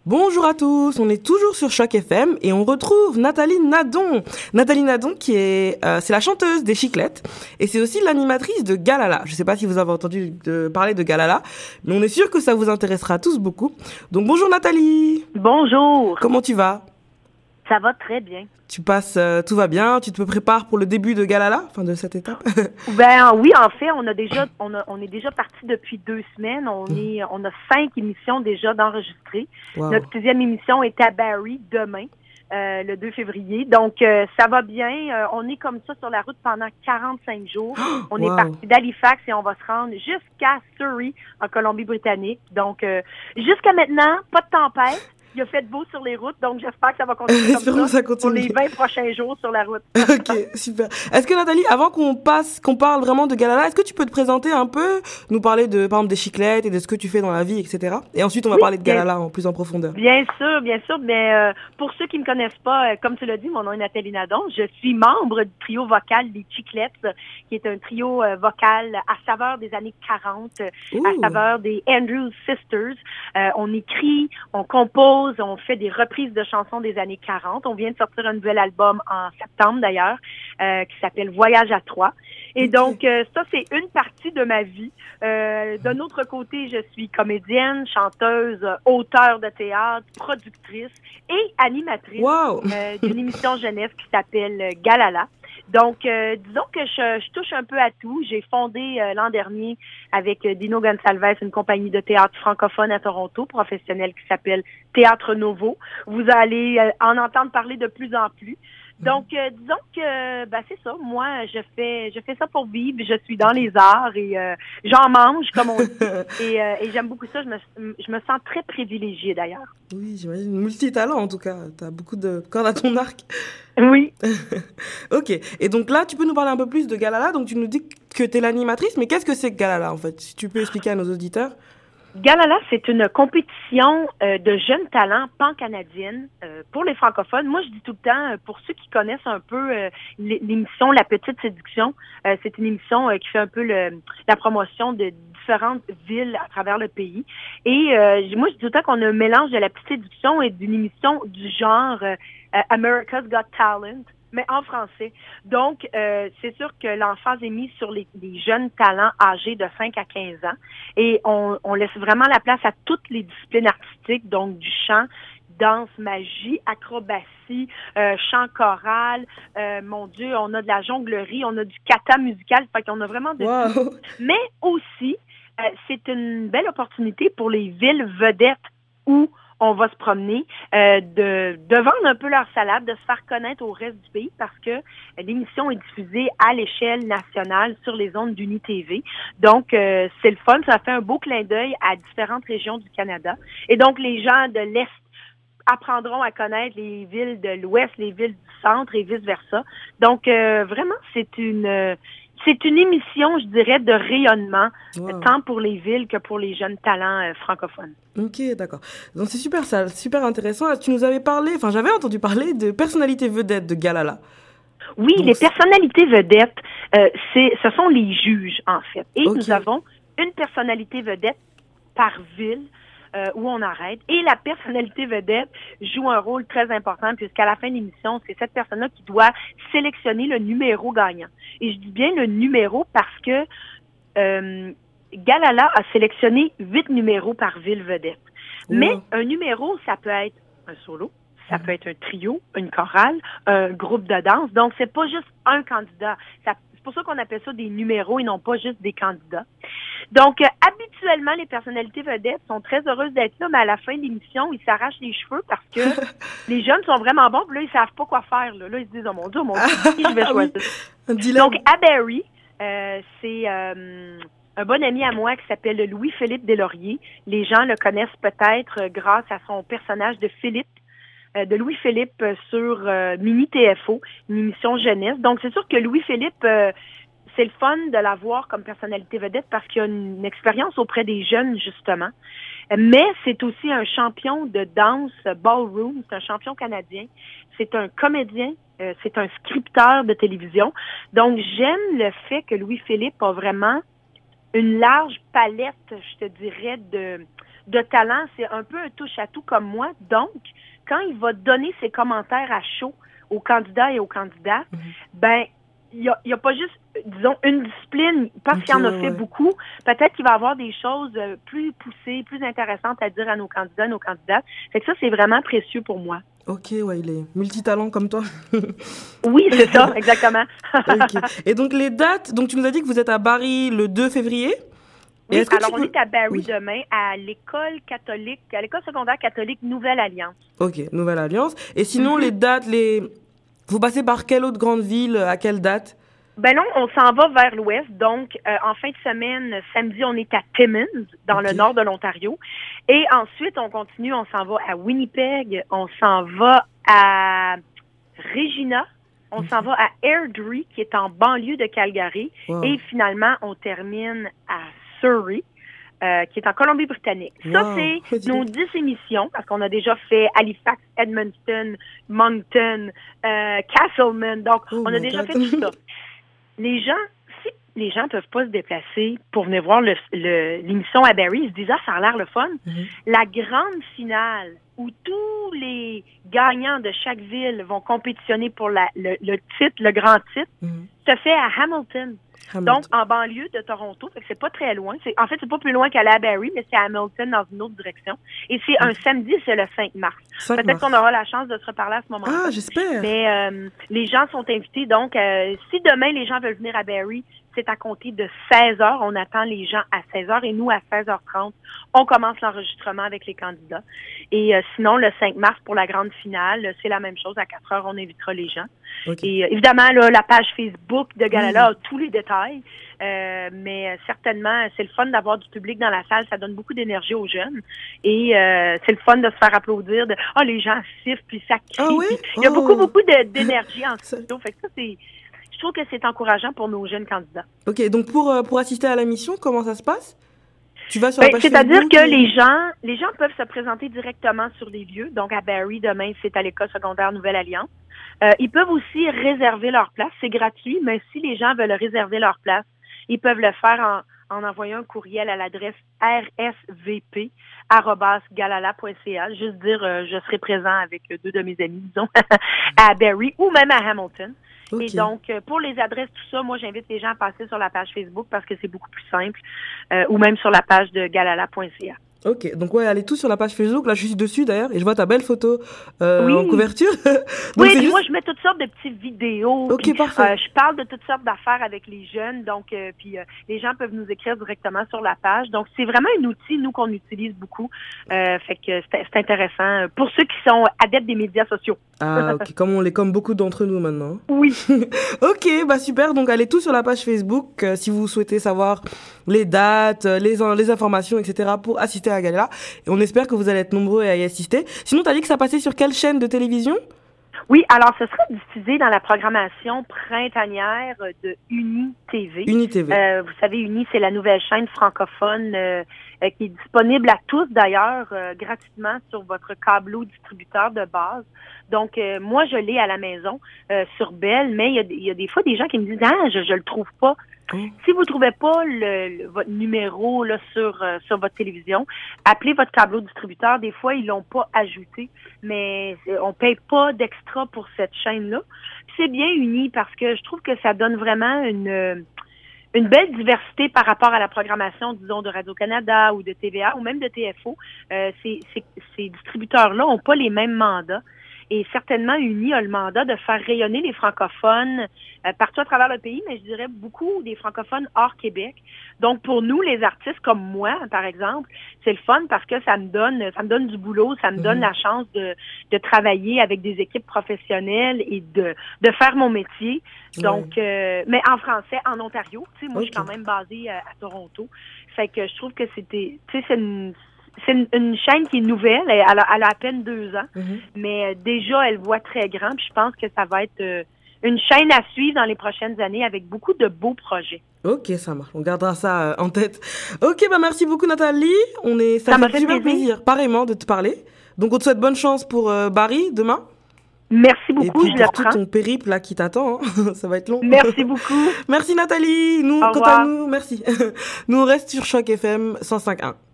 Bonjour à tous, on est toujours sur Choc FM et on retrouve Nathalie Nadon. Nathalie Nadon qui c'est la chanteuse des Chiclettes et c'est aussi l'animatrice de Galala. Je sais pas si vous avez entendu parler de Galala, mais on est sûr que ça vous intéressera tous beaucoup. Donc bonjour Nathalie. Bonjour. Comment tu vas? Ça va très bien. Tu passes, tout va bien? Tu te prépares pour le début de Galala, enfin de cette étape? Ben oui, en fait, on est déjà parti depuis 2 semaines. On a 5 émissions déjà d'enregistrées. Wow. Notre 6e émission est à Barrie demain, le 2 février. Donc ça va bien. On est comme ça sur la route pendant 45 jours. On Wow. est parti d'Halifax et on va se rendre jusqu'à Surrey en Colombie-Britannique. Donc jusqu'à maintenant, pas de tempête. Il a fait beau sur les routes, donc j'espère que ça va continuer Espérons que ça continue. pour les 20 prochains jours sur la route. Ok, super. Est-ce que Nathalie, avant qu'on parle vraiment de Galala, est-ce que tu peux te présenter un peu, nous parler de, par exemple, des Chiclettes et de ce que tu fais dans la vie, etc. Et ensuite, on va parler de Galala plus en profondeur. Bien sûr. Mais pour ceux qui me connaissent pas, comme tu l'as dit, mon nom est Nathalie Nadon. Je suis membre du trio vocal des Chiclettes, qui est un trio vocal à saveur des années 40, à saveur des Andrews Sisters. On écrit, on compose, on fait des reprises de chansons des années 40. On vient de sortir un nouvel album en septembre d'ailleurs, qui s'appelle Voyage à 3. Et donc, ça, c'est une partie de ma vie. D'un autre côté, je suis comédienne, chanteuse, auteure de théâtre, productrice et animatrice d'une émission jeunesse qui s'appelle Galala. Donc, disons que je touche un peu à tout. J'ai fondé l'an dernier avec Dino Gonçalves une compagnie de théâtre francophone à Toronto, professionnelle qui s'appelle Théâtre Novo. Vous allez en entendre parler de plus en plus. Donc, disons que c'est ça. Moi, je fais ça pour vivre. Je suis dans les arts et j'en mange, comme on dit. Et j'aime beaucoup ça. Je me sens très privilégiée d'ailleurs. Oui, j'imagine. Multitalent en tout cas. T'as beaucoup de cordes à ton arc. Oui. Ok. Et donc là, tu peux nous parler un peu plus de Galala. Donc tu nous dis que t'es l'animatrice, mais qu'est-ce que c'est que Galala en fait? Si tu peux expliquer à nos auditeurs. Galala, c'est une compétition de jeunes talents pan-canadienne pour les francophones. Moi, je dis tout le temps, pour ceux qui connaissent un peu l'émission La Petite Séduction, c'est une émission qui fait un peu la promotion de différentes villes à travers le pays. Et moi, je dis tout le temps qu'on a un mélange de La Petite Séduction et d'une émission du genre America's Got Talent, mais en français. Donc, c'est sûr que l'emphase est mise sur les jeunes talents âgés de 5 à 15 ans. Et on laisse vraiment la place à toutes les disciplines artistiques, donc du chant, danse, magie, acrobatie, chant choral. Mon Dieu, on a de la jonglerie, on a du kata musical. Fait qu'on a vraiment de tout. Mais aussi, c'est une belle opportunité pour les villes vedettes où on va se promener, de vendre un peu leur salade, de se faire connaître au reste du pays parce que l'émission est diffusée à l'échelle nationale sur les ondes d'UniTV. Donc, c'est le fun. Ça fait un beau clin d'œil à différentes régions du Canada. Et donc, les gens de l'Est apprendront à connaître les villes de l'Ouest, les villes du Centre et vice-versa. Donc, vraiment, c'est une émission, je dirais, de rayonnement, tant pour les villes que pour les jeunes talents francophones. Ok, d'accord. Donc c'est super intéressant. Tu nous avais parlé, j'avais entendu parler de personnalités vedettes de Galala. Oui, donc, les personnalités vedettes, ce sont les juges, en fait. Et nous avons une personnalité vedette par ville où on arrête. Et la personnalité vedette joue un rôle très important puisqu'à la fin de l'émission, c'est cette personne-là qui doit sélectionner le numéro gagnant. Et je dis bien le numéro parce que Galala a sélectionné 8 numéros par ville vedette. Mais un numéro, ça peut être un solo, ça peut être un trio, une chorale, un groupe de danse. Donc, c'est pas juste un candidat. C'est pour ça qu'on appelle ça des numéros et non pas juste des candidats. Donc, habituellement, les personnalités vedettes sont très heureuses d'être là, mais à la fin de l'émission, ils s'arrachent les cheveux parce que les jeunes sont vraiment bons, puis là, ils savent pas quoi faire. Là, ils se disent, oh mon Dieu, qui je vais choisir? Donc, à Barrie, c'est un bon ami à moi qui s'appelle Louis-Philippe Deslauriers. Les gens le connaissent peut-être grâce à son personnage de Philippe, de Louis-Philippe sur Mini TFO, une émission jeunesse. Donc, c'est sûr que Louis-Philippe, c'est le fun de l'avoir comme personnalité vedette parce qu'il a une expérience auprès des jeunes, justement. Mais c'est aussi un champion de danse ballroom, c'est un champion canadien. C'est un comédien, c'est un scripteur de télévision. Donc, j'aime le fait que Louis-Philippe a vraiment une large palette, je te dirais, de talent, c'est un peu un touche-à-tout comme moi. Donc, quand il va donner ses commentaires à chaud aux candidats et aux candidates, ben, il y a pas juste, disons, une discipline, parce qu'il en a fait beaucoup. Peut-être qu'il va avoir des choses plus poussées, plus intéressantes à dire à nos candidats, nos candidates. Fait que ça, c'est vraiment précieux pour moi. Ok, ouais, il est multitalent comme toi. Oui, c'est ça, exactement. Okay. Et donc, les dates, donc tu nous as dit que vous êtes à Barrie le 2 février. Oui, alors on est à Barrie demain, à l'école secondaire catholique Nouvelle Alliance. Ok, Nouvelle Alliance. Et sinon, les dates, vous passez par quelle autre grande ville, à quelle date? Ben non, on s'en va vers l'ouest. Donc, en fin de semaine, samedi, on est à Timmins, dans le nord de l'Ontario. Et ensuite, on continue, on s'en va à Winnipeg, on s'en va à Regina, on s'en va à Airdrie, qui est en banlieue de Calgary. Wow. Et finalement, on termine à Surrey, qui est en Colombie-Britannique. Wow. Ça, c'est nos 10 émissions, parce qu'on a déjà fait Halifax, Edmonton, Moncton, Castleman. Donc, on a déjà fait tout ça. Si les gens peuvent pas se déplacer pour venir voir l'émission à Barrie, ils se disent, ça a l'air le fun. La grande finale, où tous les gagnants de chaque ville vont compétitionner pour le titre, le grand titre, se fait à Hamilton. Donc, en banlieue de Toronto, fait que c'est pas très loin. En fait, c'est pas plus loin qu'aller à Barrie, mais c'est à Hamilton dans une autre direction. Et c'est un samedi, c'est le 5 mars. Peut-être qu'on aura la chance de se reparler à ce moment-là. Ah, j'espère. Mais les gens sont invités. Donc, si demain, les gens veulent venir à Barrie, c'est à compter de 16h. On attend les gens à 16h et nous, à 16h30, on commence l'enregistrement avec les candidats. Et sinon, le 5 mars, pour la grande finale, c'est la même chose. À 4h, on invitera les gens. Okay. Et évidemment, là, la page Facebook de Galala a tous les détails. Mais certainement, c'est le fun d'avoir du public dans la salle. Ça donne beaucoup d'énergie aux jeunes. Et c'est le fun de se faire applaudir. Les gens sifflent, puis ça crie. Ah oui? Il y a beaucoup d'énergie en studio. Fait que ça, je trouve que c'est encourageant pour nos jeunes candidats. OK. Donc, pour assister à la mission, comment ça se passe? Tu vas sur la page c'est-à-dire Facebook, que les gens peuvent se présenter directement sur les lieux. Donc, à Barrie, demain, c'est à l'école secondaire Nouvelle Alliance. Ils peuvent aussi réserver leur place. C'est gratuit, mais si les gens veulent réserver leur place, ils peuvent le faire en envoyant un courriel à l'adresse rsvp@galala.ca. Juste dire, je serai présent avec 2 de mes amis, disons, à Barrie ou même à Hamilton. Okay. Et donc, pour les adresses, tout ça, moi, j'invite les gens à passer sur la page Facebook parce que c'est beaucoup plus simple, ou même sur la page de galala.ca. Ok, donc allez tous sur la page Facebook, là je suis dessus d'ailleurs, et je vois ta belle photo en couverture. Donc, oui, moi je mets toutes sortes de petites vidéos, ok, parfait. Je parle de toutes sortes d'affaires avec les jeunes, donc puis les gens peuvent nous écrire directement sur la page, donc c'est vraiment un outil, nous, qu'on utilise beaucoup, fait que c'est intéressant pour ceux qui sont adeptes des médias sociaux. Ah ok, comme beaucoup d'entre nous maintenant. Oui. Ok, super, donc allez tous sur la page Facebook si vous souhaitez savoir les dates, les informations, etc. pour assister à Galala. Et on espère que vous allez être nombreux à y assister. Sinon, t'as dit que ça passait sur quelle chaîne de télévision? Oui, alors ce sera diffusé dans la programmation printanière de Uni TV. Uni TV. Vous savez, Uni, c'est la nouvelle chaîne francophone qui est disponible à tous d'ailleurs gratuitement sur votre câbleau distributeur de base. Donc, moi, je l'ai à la maison sur Bell, mais il y a des fois des gens qui me disent « Ah, je le trouve pas ». Si vous trouvez pas votre numéro là sur votre télévision, appelez votre câbleau distributeur. Des fois, ils l'ont pas ajouté, mais on paye pas d'extra pour cette chaîne-là. C'est bien Uni parce que je trouve que ça donne vraiment une belle diversité par rapport à la programmation, disons, de Radio-Canada ou de TVA ou même de TFO. Ces distributeurs-là ont pas les mêmes mandats. Et certainement, Uni a le mandat de faire rayonner les francophones partout à travers le pays, mais je dirais beaucoup des francophones hors Québec. Donc, pour nous, les artistes comme moi, par exemple, c'est le fun parce que ça me donne du boulot, ça me donne la chance de travailler avec des équipes professionnelles et de faire mon métier. Donc, mais en français, en Ontario. Tu sais, moi, je suis quand même basée à Toronto. Fait que je trouve que c'est une chaîne qui est nouvelle, elle a à peine 2 ans, mais déjà, elle voit très grand, puis je pense que ça va être une chaîne à suivre dans les prochaines années avec beaucoup de beaux projets. Ok, ça marche, on gardera ça en tête. Ok, merci beaucoup Nathalie, ça m'a fait super plaisir, pareillement, de te parler. Donc on te souhaite bonne chance pour Barrie demain. Merci beaucoup, je le prends. Et pour tout ton périple là qui t'attend, ça va être long. Merci beaucoup. Merci Nathalie, quant à nous, merci. Nous on reste sur Choc FM 105.1.